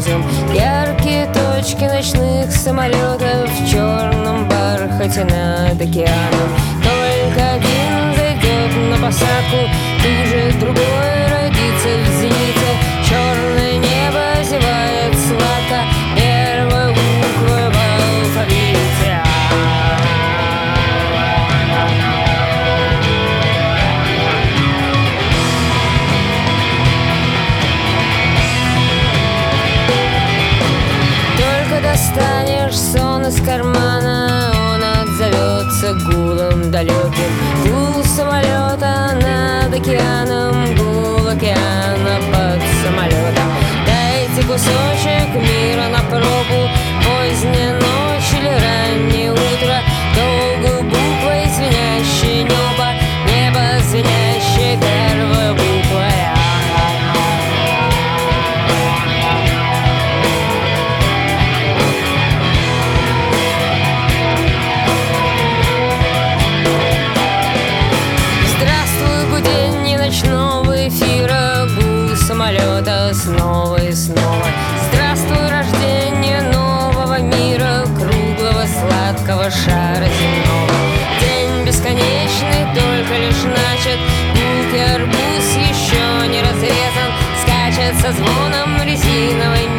грузом. Яркие точки ночных самолетов в черном бархате над океаном. Только один зайдет на посадку, тут же другой родится в зените. Черное небо зевает сладко, первая буква в алфавите. Достанешь сон из кармана, он отзовется гулом далеким. Гул самолета над океаном, гул океана под самолетом. Дайте кусочек мира на пробу, поздняя ночь или раннее утро. Долгую буквой звенящее небо, небо звенящее первая буква. Ночного эфира, гул самолета снова и снова. Здравствуй, рождение нового мира, круглого сладкого шара земного. День бесконечный только лишь начат, гулкий арбуз еще не разрезан, скачет со звоном резиновой